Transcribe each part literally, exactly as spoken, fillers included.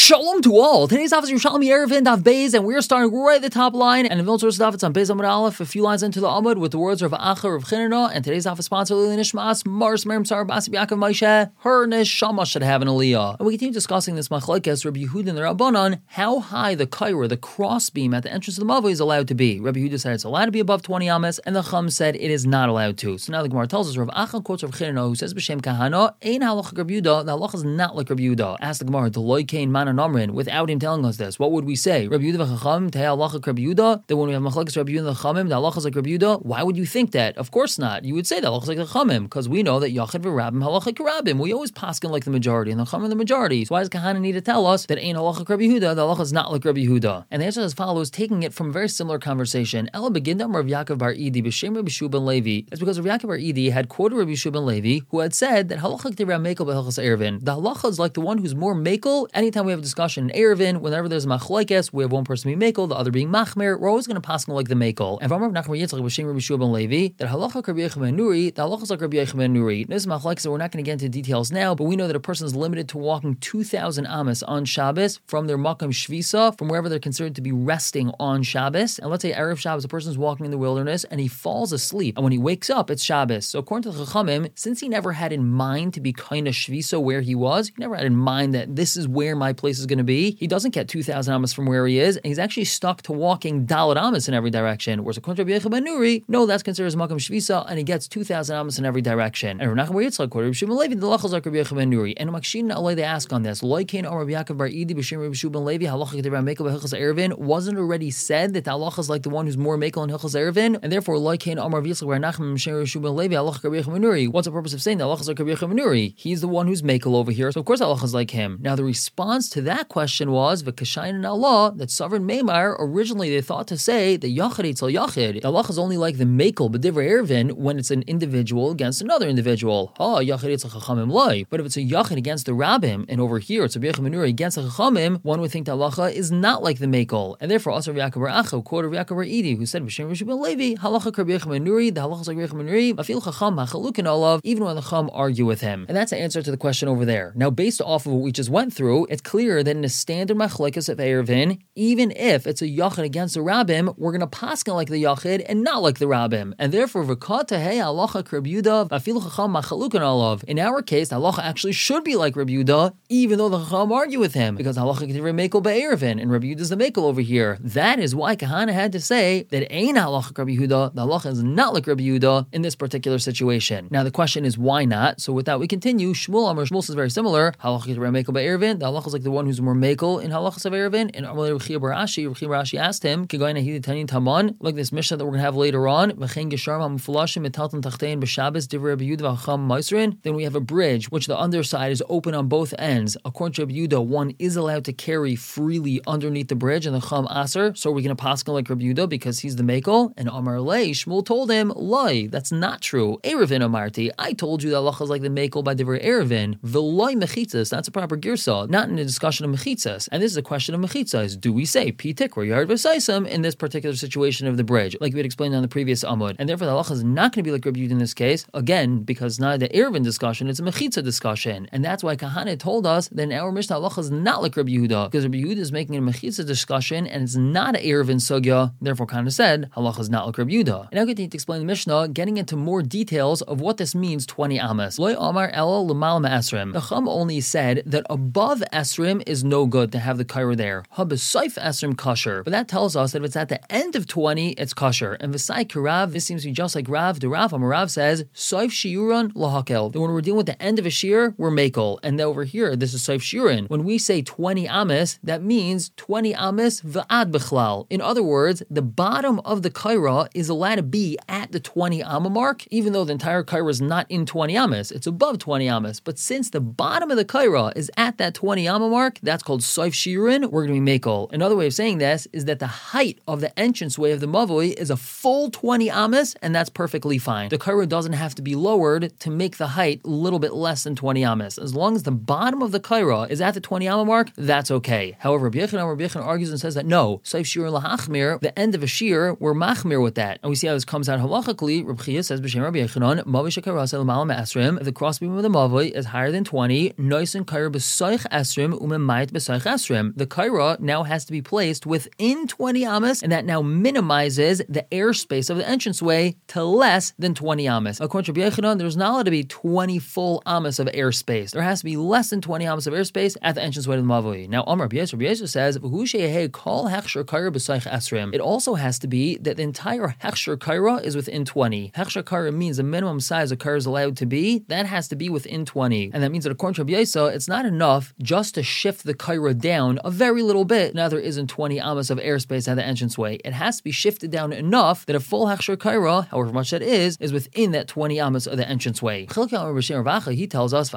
Shalom to all. Today's officer Yerushalmi Erevin Daf Beis, and we're starting right at the top line. And in Vilna Daf, it's on Beis Amud Aleph, a few lines into the Amud with the words of Acha Rav Chinena. And today's office sponsor Lili Nishmas Mars Merim Sar Basi Yaakov Moshe. Her neshama should have an aliyah. And we continue discussing this machlokes Rabbi Yehuda and the Rabbanon, how high the kaira, the crossbeam at the entrance of the mavoi, is allowed to be. Rabbi Yehuda said it's allowed to be above twenty amas, and the Chum said it is not allowed to. So now the Gemara tells us Rav Acha quotes Rav Chinena, who says B'Shem Kahana, Ein halacha Rabbi Yehuda. The halacha is not like Rabbi Yehuda. Ask the Gemara, Deloy Kain Mana Namrin, without him telling us this, what would we say? Rabbi Yehuda v'Chacham Tehei halacha Rabbi Yehuda. Then when we have machlokes Rabbi Yehuda and the Chachamim, the halacha is like Rabbi Yehuda. Why would you think that? Of course not. You would say the halacha is like the Chachamim, because we know that Yachid v'Rabim halacha Karabim. We always paskin like the majority, and the Chachamim the majority. So why does Kahana need to tell us that ain't halacha Rabbi Yehuda? The halacha is not like Rabbi Yehuda. And the answer as follows, taking it from a very similar conversation. Ela begindam Rav Yaakov bar Idi b'shem Rabbi Shua ben Levi. It's because Rav Yaakov bar Idi had quoted Rabbi Shua ben Levi, who had said that halacha k'tei mekel b'hilchos Erevin. The halacha is like the one who's more mekel. Anytime we have a discussion in Erevin, whenever there's a machlokes, we have one person being mekel, the other being machmer. We're always going to pass like the mekel. And from Rav Nachman Yitzchak b'shem Rabbi Shua ben Levi, that halacha Rabbi Yochanan ben Nuri, the halacha is like Rabbi Yochanan ben Nuri. This is machlokes, so we're not going to get into details now, but we know that a person is limited to walking two thousand amas on Shabbos from their makam shvisa, from wherever they're considered to be resting on Shabbos. And let's say Erev Shabbos, a person is walking in the wilderness and he falls asleep, and when he wakes up, it's Shabbos. So according to the Chachamim, since he never had in mind to be kind of shvisa where he was, he never had in mind that this is where my place is going to be, he doesn't get two thousand amas from where he is, and he's actually stuck to walking daled amas in every direction. Whereas according to Rabbi Yochanan ben Nuri, no, that's considered as makam shvisa, and he gets two thousand amas in every direction. And Rav Nachman Yitzchak, according to Rabbi Shua ben Levi, the halacha is like Rabbi Yochanan ben Nuri. And Makshin Alei, they ask on this, Loi Kain Amar Rabbi Yaakov bar Idi b'shem Rabbi Shua ben Levi halacha k'tei mekel b'hilchos Erevin. Wasn't already said that the halacha is like the one who's more mekel in hilchos Erevin, and therefore Loi Kain Amar Rabbi Yitzchak bar Nachman b'shem Rabbi Shua ben Levi halacha Rabbi Yochanan ben Nuri. What's the purpose of saying the halacha is like Rabbi Yochanan ben Nuri? He's the one who's mekel over here, so of course halacha is like him. Now the response to that question was v'kashayin in Allah that Sovereign Meimar, originally they thought to say the Yachid Eitzel Yachid. The halacha is only like the mekel b'divrei Erevin when it's an individual against another individual. Oh, Yachid Eitzel Chachamim Loi. But if it's a Yachid against the Rabbim, and over here it's a Rabbi Yochanan ben Nuri against the Chachamim, one would think the halacha is not like the mekel. And therefore also Rav Yaakov bar Acha quoted Rav Yaakov bar Idi, who said b'shem Rabbi Shua ben Levi halacha Rabbi Yochanan ben Nuri, the halacha is like Rabbi Yochanan ben Nuri, afil Chacham hachalukin olav, even when the Chacham argue with him. And that's the answer to the question over there. Now based off of what we just went through, it's clear that in a standard machlokes of Erevin, even if it's a Yachid against the Rabbim, we're going to paskin like the Yachid and not like the Rabbim. And therefore v'kat tehei halacha Rabbi Yehuda afil Chacham hachalukin olav. In our case, the halacha actually should be like Rabbi Yehuda, even though the Chacham argue with him, because halacha k'tei mekel b'Erevin, and Rabbi Yehuda is the mekel over here. That is why Kahana had to say that ain't halacha Rabbi Yehuda, the halacha is not like Rabbi Yehuda in this particular situation. Now the question is why not? So with that we continue. Shmuel Amar Shmuel says very similar. Halacha k'tei mekel b'Erevin, the halacha is like the one who's more mekel in halachas of Erevin. And Amar Rav Chia bar Ashi, Rav Chia bar Ashi asked him, K'goyna hi tanin taman, like this Mishnah that we're going to have later on, V'chein gesharm ha'mufulashim metalton tachtein b'Shabbos divrei Rabbi Yehuda v'chacham ma'isrin. Then we have a bridge which the underside is open on both ends. According to Rabbi Yehuda, one is allowed to carry freely underneath the bridge, and the chum aser. So we're going to paskin like Rabbi Yehuda because he's the mekel. And Amar Lei, Shmuel told him, Loi, that's not true. Erevin Amarti, I told you that halacha is like the mekel by divrei Erevin. V'loi mechitzas, that's a proper girsa, not in a discussion of mechitzas. And this is a question of mechitzas. Do we say pi tikra yard v'saisam in this particular situation of the bridge, like we had explained on the previous amud? And therefore the halacha is not going to be like Rabbi Yehuda in this case, again, because not the Erevin discussion, it's a mechitza discussion. And that's why Kahana told us that in our Mishnah halacha is not like Rabbi Yehuda, because Rabbi Yehuda is making a mechitza discussion and it's not an Erevin sugya. Therefore Kahana said halacha is not like Rabbi Yehuda. And now we continue to explain the Mishnah, getting into more details of what this means, twenty amas. Loi Amar Ela L'mal Ma'asrim. The Chum only said that above Esrim is no good to have the kaira there. Habesaif Esrim kosher. But that tells us that if it's at the end of twenty, it's kosher. And V'sai Kirav, this seems to be just like Rav. The Rav, Amarav says, Saif Shiuran Lahakel. That when we're dealing with the end of a shear, we're makel. And then over here, this is Saif Shiuran. When we say twenty amas, that means twenty amas v'ad b'chlal. In other words, the bottom of the kaira is allowed to be at the twenty amma mark, even though the entire kaira is not in twenty amas. It's above twenty amas. But since the bottom of the kaira is at that twenty amma mark, that's called Saif Shiurin, we're going to be mekel. Another way of saying this is that the height of the entranceway of the mavoi is a full twenty amas, and that's perfectly fine. The kaira doesn't have to be lowered to make the height a little bit less than twenty amas. As long as the bottom of the kaira is at the twenty amma mark, that's okay. However, Rabbi Yochanan, Rabbi Yochanan argues and says that no, Saif Shiurin lahachmir, the end of a shear, we're machmir with that. And we see how this comes out halachically. Rabbi Chia says, B'shem Rabbi Yochanan, Mavoi shekarasa l'mal ma'asrim, if the crossbeam of the mavoi is higher than twenty, noisen kaira b'soich esrim umemayit b'soich esrim. The kaira now has to be placed within twenty amas, and that now minimizes the airspace of the entranceway to less than twenty amas. According to Rabbi Yochanan, there's not allowed to be twenty full amas of airspace. There has to be less than twenty amas of airspace at the entranceway to the mavoi. Now, Amar Rabbi Yosef, Rabbi Yosef says, it also has to be that the entire hechsher kaira is within twenty. Hechsher kaira means the minimum size a kaira is allowed to be. That has to be within twenty. And that means that according to Rabbi Yosef, it's not enough just to shift the kaira down a very little bit. Now there isn't twenty amas of airspace at the entranceway. It has to be shifted down enough that a full hechsher kaira, however much that is, is within that twenty amas of the entranceway. He tells us,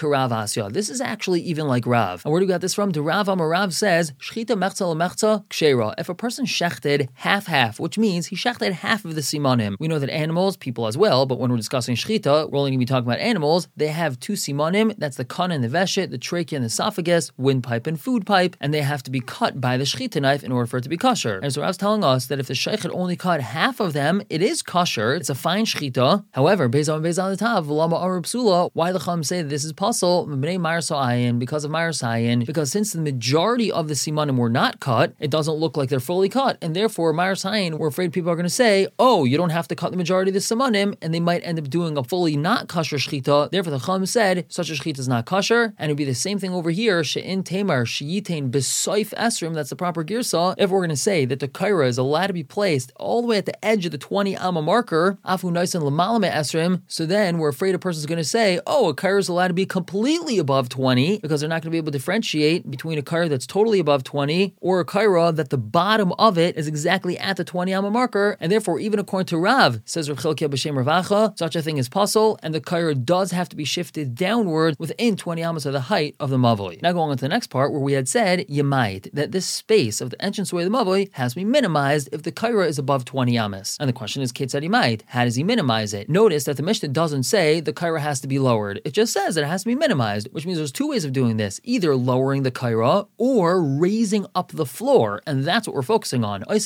this is actually even like Rav. And where do we got this from? The Rav Amar Rav says, Shchita mechza lemechza kshera. If a person shechted half-half, which means he shechted half of the simanim. We know that animals, people as well, but when we're discussing shchita, we're only going to be talking about animals. They have two simanim. That's the kan and the veshet, the trachea and the esophagus, windpipe and food pipe, and they have to be cut by the shchita knife in order for it to be kosher. And so Rav's telling us that if the sheikh had only cut half of them, it is kosher. It's a fine shchita. However, based on based on the tav, v'lama amar psula, why the chum say that this is puzzle? Because of Myra Sayin, because since the majority of the simanim were not cut, it doesn't look like they're fully cut, and therefore Myra Sayin, we're afraid people are going to say, oh, you don't have to cut the majority of the simanim, and they might end up doing a fully not kosher shchita. Therefore the chum said such a shchita is not kosher, and it'd be the same thing over here. She'in tamar sheyitain b'soif esrim. That's the proper girsa. If we're going to say that the kaira is allowed to be placed all the way at the edge of the twenty amma marker, afu noisan l'malame esrim, so then we're afraid a person's going to say, oh, a kaira is allowed to be completely above twenty, because they're not going to be able to differentiate between a kaira that's totally above twenty or a kaira that the bottom of it is exactly at the twenty amma marker, and therefore even according to Rav, says Rav Chilkiah b'Shem Ravacha, such a thing is puzzle, and the kaira does have to be shifted downward within twenty amas of the height of the mavoi. Now going on to the next part where we had said, you might, that this space of the entranceway of the mavoi has to be minimized if the kaira is above twenty amas. And the question is, Kate said he might. How does he minimize it? Notice that the Mishnah doesn't say the kaira has to be lowered. It just says that it has to be minimized, which means there's two ways of doing this, either lowering the kaira or raising up the floor, and that's what we're focusing on. He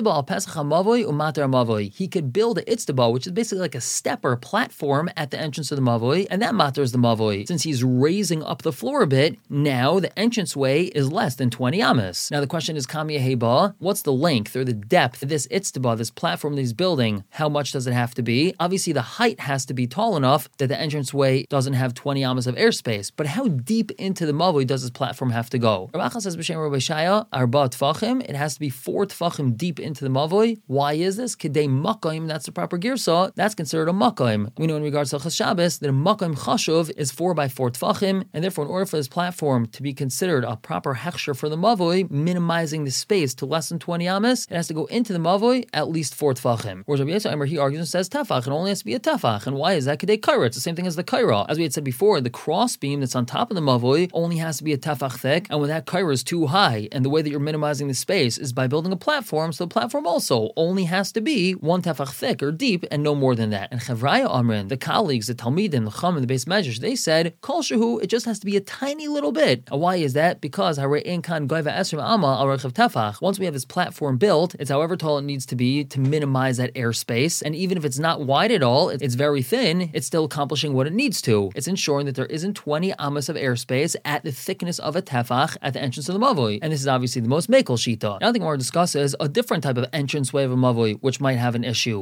could build a itztaba, which is basically like a step or a platform at the entrance of the mavoi, and that matters the mavoi. Since he's raising up the floor a bit, now the entranceway is less than twenty amas. Now the question is, Kamiya Heba, what's the length or the depth of this itztaba, this platform that he's building? How much does it have to be? Obviously the height has to be tall enough that the entranceway doesn't have twenty amas of airspace, but how deep into the mavoi does this platform have to go? Rav Acha says, B'Shem Rabbi Shaya, arba tfachim, it has to be four tfachim deep into the mavoi. Why is this? Kedei makayim, that's the proper girsa, that's considered a makayim. We know in regards to Chas Shabbos that a makayim chashuv is four by four tfachim, and therefore in order for this platform to be considered a proper hechsher for the mavoi, minimizing the space to less than twenty amas, it has to go into the mavoi at least four tfachim. Whereas Rabbi Yisrael, he argues and says tefach, it only has to be a tefach. And why is that? Kedei kaira, it's the same thing as the kaira. As we had said before, the cross beam that's on top of the mavoi only has to be a tefach thick, and when that kaira is too high, and the way that you're minimizing the space is by building a platform, so the platform also only has to be one tefach thick or deep, and no more than that. And Chavraya Amrin, the colleagues, the Talmidim, the Chum, and the base measures, they said, Kol shehu, it just has to be a tiny little bit. And why is that? Because once we have this platform built, it's however tall it needs to be to minimize that airspace, and even if it's not wide at all, it's very thin, it's still accomplishing what it needs to. It's ensuring that there isn't twenty amas of airspace at the thickness of a tefach at the entrance of the mavoi. And this is obviously the most mekel shita. Now I think we're going to discuss is a different type of entrance way of a mavoi, which might have an issue.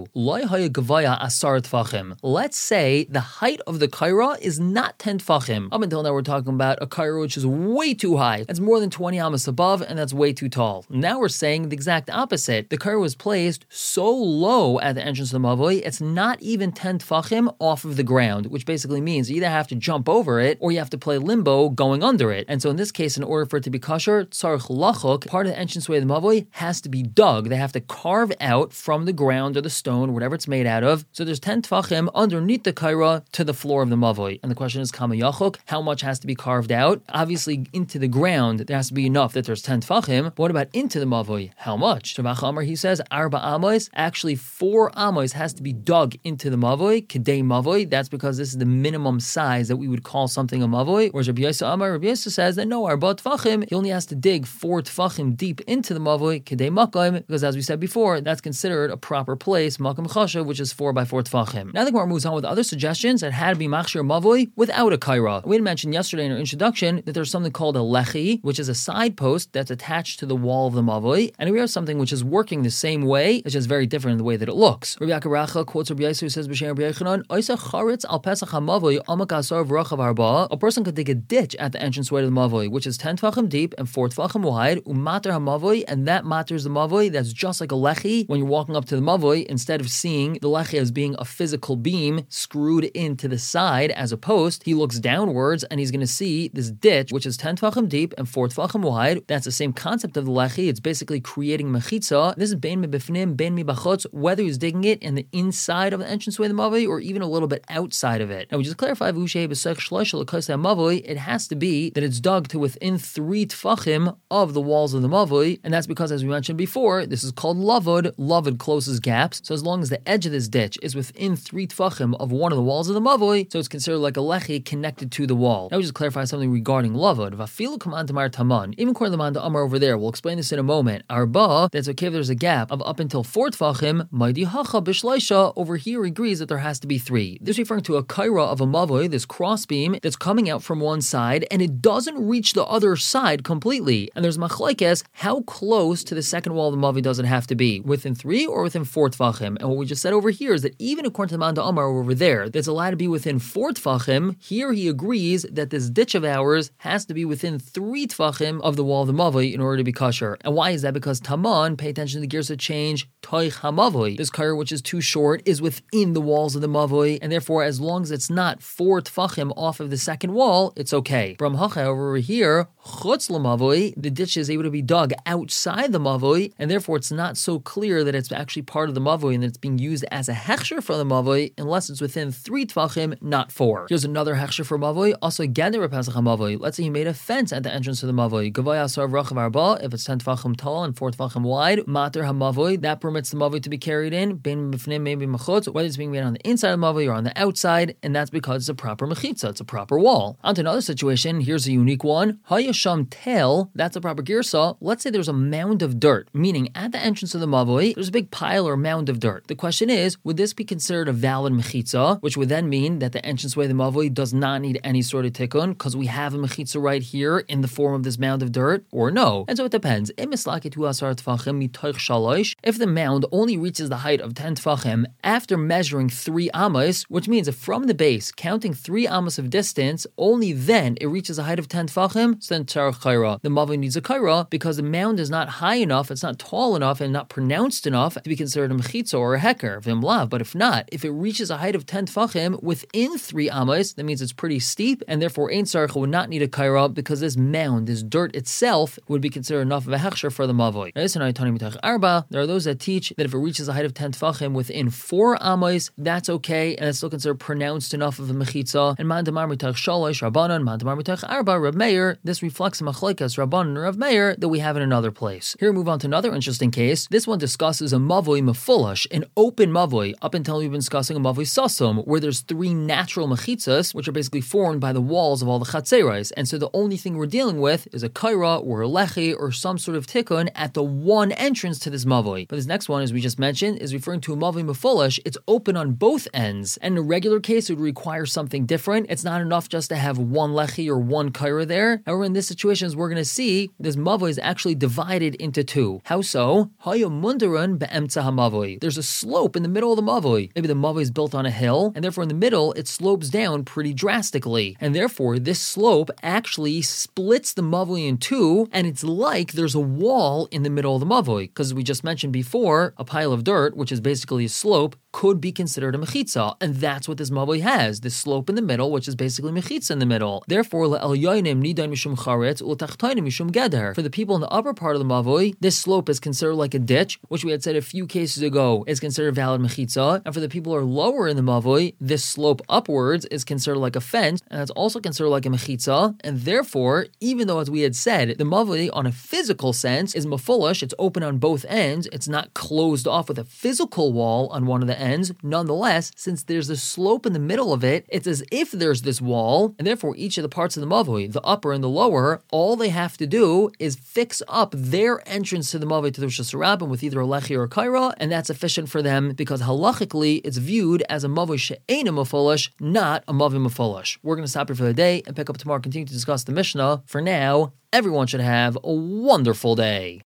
Let's say the height of the kaira is not ten tfachim. Up until now we're talking about a kaira which is way too high. That's more than twenty amas above, and that's way too tall. Now we're saying the exact opposite. The kaira was placed so low at the entrance of the mavoi, it's not even ten tfachim off of the ground, which basically means you either have to jump over it or you have to play limbo going under it. And so in this case, in order for it to be kosher, tzarich lachuk, part of the entranceway of the mavoi has to be dug. They have to carve out from the ground or the stone, whatever it's made out of. So there's ten tfachim underneath the kaira to the floor of the mavoi. And the question is, kama yachuk, how much has to be carved out? Obviously, into the ground, there has to be enough that there's ten tfachim. But what about into the mavoi? How much? So Amar, he says, arba amos, actually four amos has to be dug into the mavoi, kedei mavoi. That's because this is the minimum size that we would call something a mavoi. Whereas Rabbi Yosef Amar, Rabbi Yosef says that no, arba tfachim, he only has to dig four tfachim deep into the mavoi, kedei makayim, because as we said before, that's considered a proper place, makam chashav, which is four by four tfachim. Now the Gemara moves on with other suggestions that had to be machshir mavoi without a kaira. We had mentioned yesterday in our introduction that there's there's something called a lechi, which is a side post that's attached to the wall of the mavoi, and we have something which is working the same way, it's just very different in the way that it looks. Rabbi Yaakov Racha quotes Rabbi Yosef, who says, B'Shem Rabbi Yochanan, Oisa charetz al pesach hamavoi amak asar v'rachav arba. A person could dig a ditch at the entranceway to the mavoi, which is ten tefachim deep and four tefachim wide, umater hamavoi, and that maters the mavoi. That's just like a lechi. When you're walking up to the mavoi, instead of seeing the lechi as being a physical beam screwed into the side as a post, he looks downwards and he's going to see this ditch, which is ten tefachim deep and four tefachim wide. That's the same concept of the lechi. It's basically creating mechitza. This is bein mi bifnim, bein mi bachutz, whether he's digging it in the inside of the entranceway of the mavoi or even a little bit outside of it. Now we just clarify, it has to be that it's dug to within three tefachim of the walls of the mavoi, and that's because, as we mentioned before, this is called lavud. Lavud closes gaps. So as long as the edge of this ditch is within three tefachim of one of the walls of the mavoi, so it's considered like a lechi connected to the wall. Now we just clarify something regarding lavud. Vafilu kaman tamar taman. Even according to the man to Amar over there, we'll explain this in a moment. Arba, that's okay if there's a gap of up until four tefachim. Maidi hacha b'shleisha. Over here agrees that there has to be three. This is referring to a kaira of a mavoi, this crossbeam that's coming out from one side and it doesn't reach the other side completely. And there's machlekes how close to the second wall of the mavoi does it have to be, within three or within four tefachim. And what we just said over here is that even according to the man to Amar over there, that's allowed to be within four tefachim. Here he agrees that this ditch of ours has to be within three tefachim of the wall of the mavoi in order to be kosher. And why is that? Because taman, pay attention to the gears of change, toich hamavoi. This kair, which is too short, is within the walls of the mavoi, and therefore as long as it's not four tefachim off of the second wall, it's okay. Bramhacha over here, chutz lamavoi, the ditch is able to be dug outside the mavoi, and therefore it's not so clear that it's actually part of the mavoi and that it's being used as a hechsher for the mavoi unless it's within three tefachim, not four. Here's another hechsher for mavoi, also geder pesach mavoi. Let's say he made a fence at the entrance to the mavoi. Gavai asar v'rachav arba, if it's ten tefachim tall and four tefachim wide, mater hamavoi, that permits the mavoi to be carried in, bein b'fnim, maybe machutz, whether it's being made on the inside of the mavoi or on the outside, and that's because it's a proper mechitza, it's a proper wall. On to another situation, here's a unique one. Hayasham tel, that's a proper girsa. Let's say there's a mound of dirt, meaning at the entrance of the mavoi, there's a big pile or mound of dirt. The question is, would this be considered a valid mechitza, which would then mean that the entranceway of the mavoi does not need any sort of tikkun, because we have a mechitza right here in the form of this mound of dirt, or no? And so it depends. If the mound only reaches the height of ten tefachim after measuring three amos, which means if from the base, counting three amos of distance, only then it reaches a height of ten tefachim, so then tzarich kaira. The mavoi needs a kaira because the mound is not high enough, it's not tall enough, and not pronounced enough to be considered a mechitza or a heker, v'imlav. But if not, if it reaches a height of ten tefachim within three amos, that means it's pretty steep, and therefore ein tzarich would not need a kaira because this mound, this dirt itself, would be considered enough of a hechsher for the mavoi. There are those that teach that if it reaches a height of ten tefachim within four amos, that's okay, and it's still considered pronounced enough of a mechitza. And man damar mitach shalosh rabbanon, man damar mitach arba Rav Meir. This reflects a machlekes Rabbanon and Rav Meir that we have in another place. Here we move on to another interesting case. This one discusses a mavoi mefulash, an open mavoi. Up until we've been discussing a mavoi sasum, where there's three natural mechitzas, which are basically formed by the walls of all the chatzerais. And so the only thing we're dealing with is a kaira or a lechi or some sort of tikkun at the one entrance to this mavoi. But this next one, as we just mentioned, is referring to a mavoi mefulash. It's open on both ends. And in a regular case, it would require something different. It's not enough just to have one lechi or one kaira there. However, in this situation, as we're going to see, this mavoi is actually divided into two. How so? Hayamundarun be'emtza hamavoi. There's a slope in the middle of the mavoi. Maybe the mavoi is built on a hill, and therefore in the middle, it slopes down pretty drastically. And therefore, this slope actually splits the mavoi in two, and it's like there's a wall in the middle of the mavoi. Because as we just mentioned before, a pile of dirt, which is basically a slope, could be considered a mechitza, and that's what this mavoi has, this slope in the middle, which is basically mechitza in the middle. Therefore, le'elyonim nidain mishum charetz u'tachtainim mishum geder. For the people in the upper part of the mavoi, this slope is considered like a ditch, which we had said a few cases ago is considered valid mechitza, and for the people who are lower in the mavoi, this slope upwards is considered like a fence, and that's also considered like a mechitza, and therefore, even though as we had said, the mavoi on a physical sense is mefulash, it's open on both ends, it's not closed off with a physical wall on one of the ends, nonetheless, since there's a slope in the middle of it, it's as if there's this wall, and therefore each of the parts of the mavoi, the upper and the lower, shower, all they have to do is fix up their entrance to the Mavoi to the Rosh Hashanah with either a Lechi or a Kaira, and that's sufficient for them because halachically it's viewed as a Mavoi she'eina mafolash, not a Mavoi mafolash. We're going to stop here for the day and pick up tomorrow, continue to discuss the Mishnah. For now, everyone should have a wonderful day.